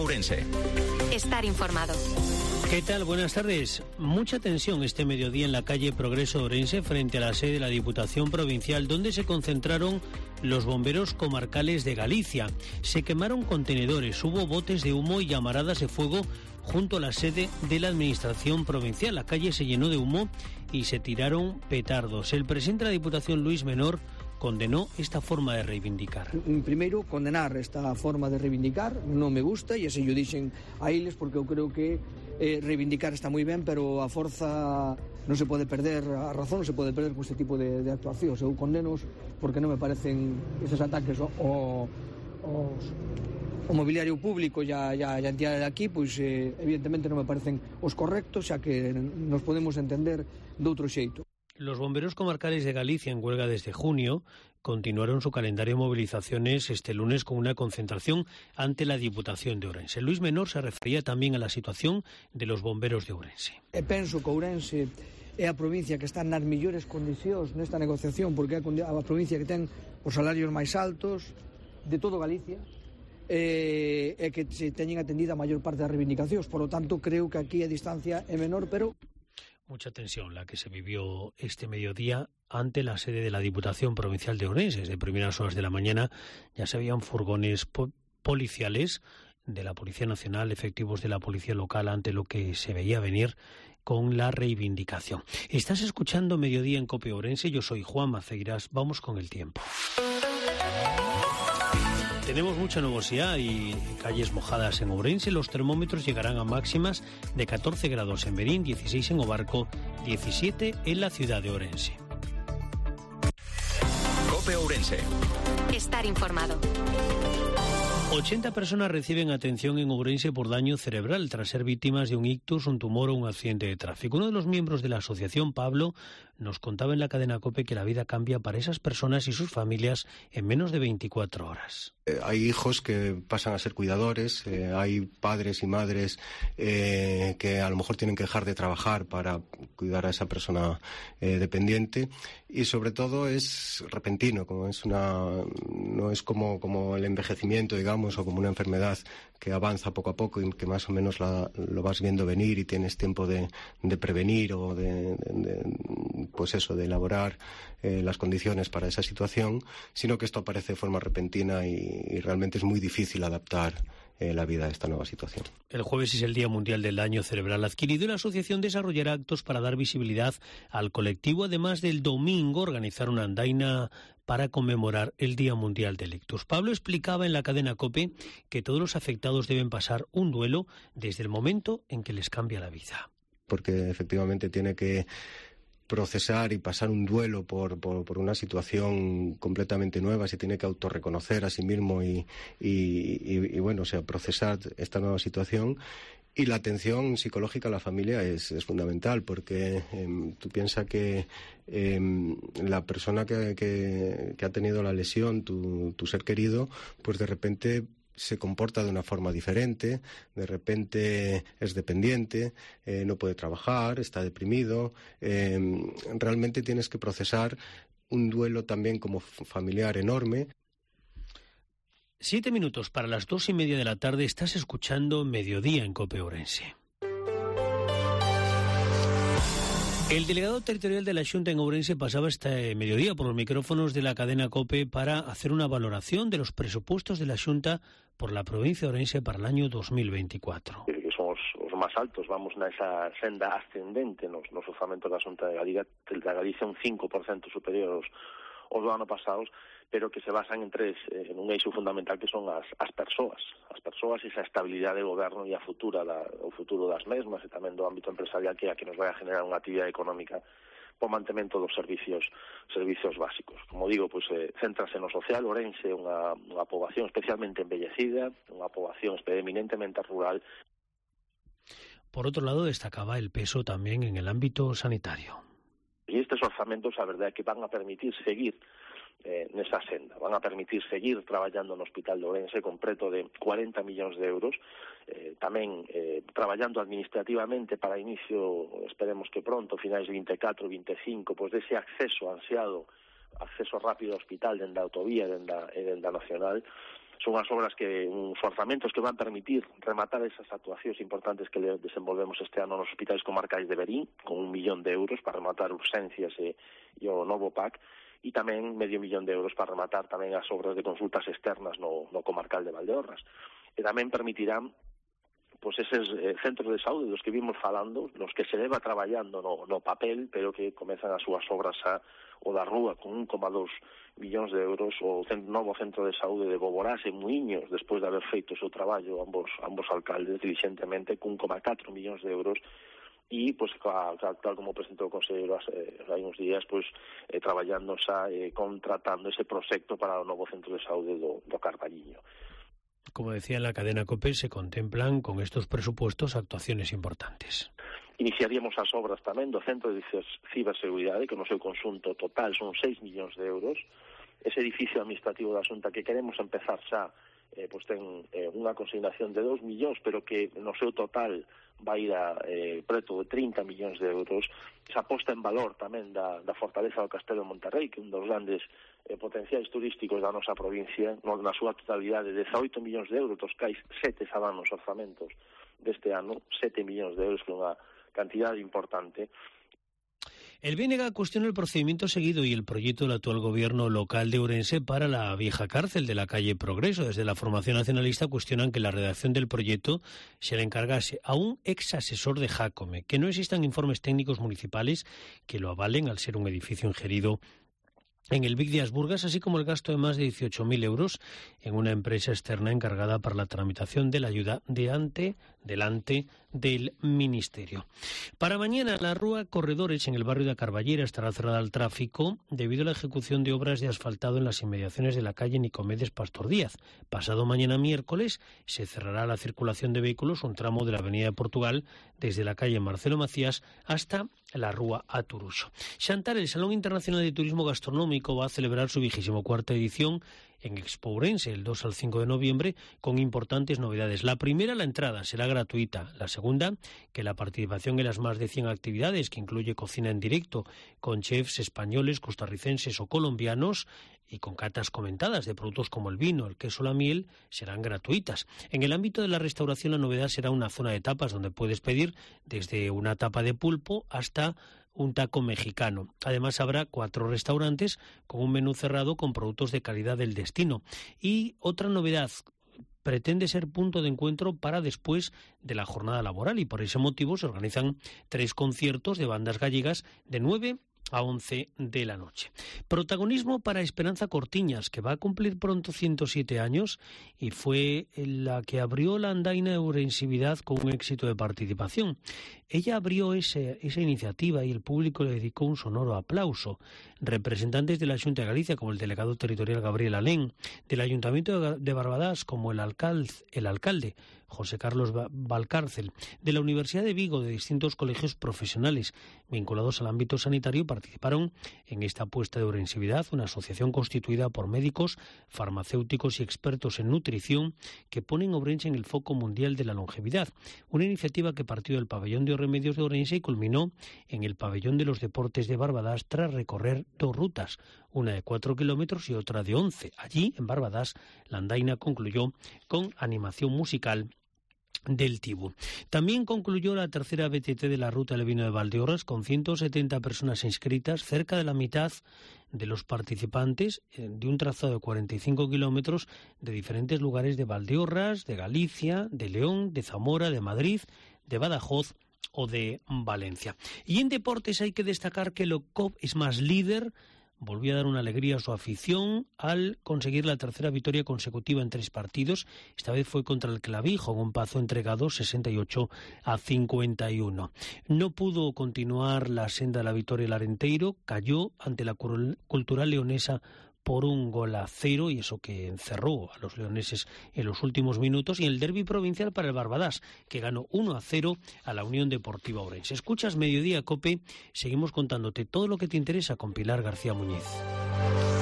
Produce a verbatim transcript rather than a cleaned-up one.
Ourense. Estar informado. ¿Qué tal? Buenas tardes. Mucha tensión este mediodía en la calle Progreso de Ourense frente a la sede de la Diputación Provincial, donde se concentraron los bomberos comarcales de Galicia. Se quemaron contenedores, hubo botes de humo y llamaradas de fuego junto a la sede de la Administración Provincial. La calle se llenó de humo y se tiraron petardos. El presidente de la Diputación, Luis Menor, condenó esta forma de reivindicar. Primeiro, condenar esta forma de reivindicar, non me gusta, e así yo dixen a eles, porque eu creo que eh, reivindicar está moi ben, pero a forza non se pode perder, a razón non se pode perder con este tipo de, de actuacións. Eu condenos porque non me parecen esos ataques ao, ao, ao mobiliario público e a, a, a entidade de aquí, pois eh, evidentemente non me parecen os correctos, xa que nos podemos entender de outro xeito. Los bomberos comarcales de Galicia, en huelga desde junio, continuaron su calendario de movilizaciones este lunes con una concentración ante la Diputación de Ourense. Luis Menor se refería también a la situación de los bomberos de Ourense. E penso que Ourense é a provincia que está nas mellores condicións nesta negociación, porque é a provincia que ten os salarios máis altos de todo Galicia, e, e que se teñen atendida a maior parte das reivindicacións. Por lo tanto, creo que aquí a distancia é menor, pero... Mucha tensión la que se vivió este mediodía ante la sede de la Diputación Provincial de Ourense. Desde primeras horas de la mañana ya se veían furgones po- policiales de la Policía Nacional, efectivos de la Policía Local, ante lo que se veía venir con la reivindicación. Estás escuchando Mediodía en COPE Ourense, yo soy Juan Maceiras, vamos con el tiempo. Tenemos mucha nubosidad y calles mojadas en Ourense. Los termómetros llegarán a máximas de catorce grados en Berín, dieciséis en Obarco, diecisiete en la ciudad de Ourense. COPE Ourense. Estar informado. ochenta personas reciben atención en Ourense por daño cerebral tras ser víctimas de un ictus, un tumor o un accidente de tráfico. Uno de los miembros de la asociación, Pablo, nos contaba en la cadena COPE que la vida cambia para esas personas y sus familias en menos de veinticuatro horas. Eh, hay hijos que pasan a ser cuidadores, eh, hay padres y madres eh, que a lo mejor tienen que dejar de trabajar para cuidar a esa persona eh, dependiente, y sobre todo es repentino, como es una, no es como, como el envejecimiento, digamos, o como una enfermedad que avanza poco a poco y que más o menos la, lo vas viendo venir y tienes tiempo de, de prevenir o de, de, de, pues eso, de elaborar eh, las condiciones para esa situación, sino que esto aparece de forma repentina y, y realmente es muy difícil adaptar eh, la vida a esta nueva situación. El jueves es el Día Mundial del Daño Cerebral Adquirido y la asociación desarrollará actos para dar visibilidad al colectivo, además del domingo organizar una andaina para conmemorar el Día Mundial del Ictus. Pablo explicaba en la cadena COPE que todos los afectados deben pasar un duelo desde el momento en que les cambia la vida. Porque efectivamente tiene que procesar y pasar un duelo por, por, por una situación completamente nueva, se tiene que autorreconocer a sí mismo y, y, y, y bueno, o sea, procesar esta nueva situación. Y la atención psicológica a la familia es, es fundamental, porque eh, tú piensas que eh, la persona que, que, que ha tenido la lesión, tu, tu ser querido, pues de repente se comporta de una forma diferente, de repente es dependiente, eh, no puede trabajar, está deprimido. Eh, realmente tienes que procesar un duelo también como familiar enorme. Siete minutos para las dos y media de la tarde. Estás escuchando Mediodía en COPE Ourense. El delegado territorial de la Xunta en Ourense pasaba este mediodía por los micrófonos de la cadena COPE para hacer una valoración de los presupuestos de la Xunta por la provincia de Ourense para el año dos mil veinticuatro. Que son os, os máis altos, vamos nesa senda ascendente nos, nos orzamentos da Xunta de Galicia, da Galicia un cinco por cento superior aos, aos do ano pasados, pero que se basan en tres, en un eixo fundamental que son as, as persoas, as persoas e esa estabilidade de goberno e a futura da, o futuro das mesmas e tamén do ámbito empresarial, que é a que nos vai a generar unha actividade económica por mantemento dos servicios servicios básicos. Como digo, pois eh, céntrase no social. Ourense é unha, unha poboación especialmente envellecida, unha poboación eminentemente rural. Por otro lado, destacaba el peso tamén en el ámbito sanitario. E estes orzamentos, a verdade, é que van a permitir seguir Eh, nesa senda, van a permitir seguir traballando no Hospital de Ourense con preto de cuarenta millóns de euros, eh, tamén eh, traballando administrativamente para inicio, esperemos que pronto, finais de vinte e catro, vinte e cinco, pois dese acceso ansiado, acceso rápido ao hospital dende a autovía e dende a, dende a nacional, son as obras que, uns orzamentos que van permitir rematar esas actuacións importantes que desenvolvemos este ano nos hospitais comarcais de Verín, con un millón de euros para rematar urxencias e, e o novo P A C, e tamén medio millón de euros para rematar tamén as obras de consultas externas no, no comarcal de Valdeorras. E tamén permitirán pois eses eh, centros de saúde dos que vimos falando, nos que se leva traballando no, no papel, pero que comezan as súas obras a, o da rúa con un coma dos millóns de euros, o centro, novo centro de saúde de Boborás en Muiños, despois de haber feito o seu traballo ambos, ambos alcaldes diligentemente, con un coma catro millóns de euros, e, pois, tal como presentou o Conselleiro eh, hai uns días, pois, eh, traballando xa, eh, contratando ese proxecto para o novo centro de saúde do, do Carballiño. Como decía en la cadena COPE, se contemplan con estos presupuestos actuaciones importantes. Iniciaríamos as obras tamén do Centro de Ciberseguridade, que no seu conxunto total son seis millóns de euros. Ese edificio administrativo da Xunta que queremos empezar xa, eh, pois ten eh, unha consignación de dos millóns, pero que no seu total vai ir a eh, preto de trinta millóns de euros. Esa posta en valor tamén da, da fortaleza do Castelo de Monterrey, que é un dos grandes eh, potenciais turísticos da nosa provincia, no, na súa totalidade, dezaoito millóns de euros, dos cais sete xa van nos orzamentos deste ano, sete millóns de euros, que é unha cantidad importante. El B N G cuestiona el procedimiento seguido y el proyecto del actual gobierno local de Ourense para la vieja cárcel de la calle Progreso. Desde la formación nacionalista cuestionan que la redacción del proyecto se le encargase a un ex asesor de Jácome, que no existan informes técnicos municipales que lo avalen al ser un edificio ingerido en el Vic de Asburgas, así como el gasto de más de dieciocho mil euros en una empresa externa encargada para la tramitación de la ayuda de ante, delante del Ministerio. Para mañana, la Rúa Corredores en el barrio de Carballera estará cerrada al tráfico debido a la ejecución de obras de asfaltado en las inmediaciones de la calle Nicomedes Pastor Díaz. Pasado mañana miércoles se cerrará la circulación de vehículos un tramo de la Avenida de Portugal desde la calle Marcelo Macías hasta la Rúa Aturuxo. Xantar, el Salón Internacional de Turismo Gastronómico, va a celebrar su vigésimo cuarta edición en Expo Ourense, el dos al cinco de noviembre, con importantes novedades. La primera, la entrada, será gratuita. La segunda, que la participación en las más de cien actividades, que incluye cocina en directo, con chefs españoles, costarricenses o colombianos, y con catas comentadas de productos como el vino, el queso o la miel, serán gratuitas. En el ámbito de la restauración, la novedad será una zona de tapas donde puedes pedir desde una tapa de pulpo hasta un taco mexicano. Además, habrá cuatro restaurantes con un menú cerrado con productos de calidad del destino. Y otra novedad, pretende ser punto de encuentro para después de la jornada laboral, y por ese motivo se organizan tres conciertos de bandas gallegas de nueve a once de la noche. Protagonismo para Esperanza Cortiñas, que va a cumplir pronto ciento siete años y fue la que abrió la andaina de Ourensividad con un éxito de participación. Ella abrió ese, esa iniciativa y el público le dedicó un sonoro aplauso. Representantes de la Xunta de Galicia, como el delegado territorial Gabriel Alén, del Ayuntamiento de Barbadás, como el alcalde, el alcalde José Carlos Valcárcel, de la Universidad de Vigo, de distintos colegios profesionales vinculados al ámbito sanitario, participaron en esta apuesta de Ourensividad, una asociación constituida por médicos, farmacéuticos y expertos en nutrición que ponen Ourense en el foco mundial de la longevidad. Una iniciativa que partió del pabellón de Remedios de Ourense y culminó en el pabellón de los deportes de Barbadás tras recorrer dos rutas, una de cuatro kilómetros y otra de once. Allí, en Barbadás, la andaina concluyó con animación musical del Tibú. También concluyó la tercera B T T de la Ruta del Vino de Valdeorras con ciento setenta personas inscritas, cerca de la mitad de los participantes de un trazado de cuarenta y cinco kilómetros de diferentes lugares de Valdeorras, de Galicia, de León, de Zamora, de Madrid, de Badajoz o de Valencia. Y en deportes hay que destacar que el O C O P es más líder. Volvió a dar una alegría a su afición al conseguir la tercera victoria consecutiva en tres partidos. Esta vez fue contra el Clavijo, en un Pazo entregado sesenta y ocho a cincuenta y uno. No pudo continuar la senda de la victoria el Arenteiro, cayó ante la Cultural Leonesa por un gol a cero, y eso que encerró a los leoneses en los últimos minutos, y el derbi provincial para el Barbadás, que ganó uno a cero a la Unión Deportiva Ourense. Escuchas Mediodía COPE, seguimos contándote todo lo que te interesa con Pilar García Muñiz.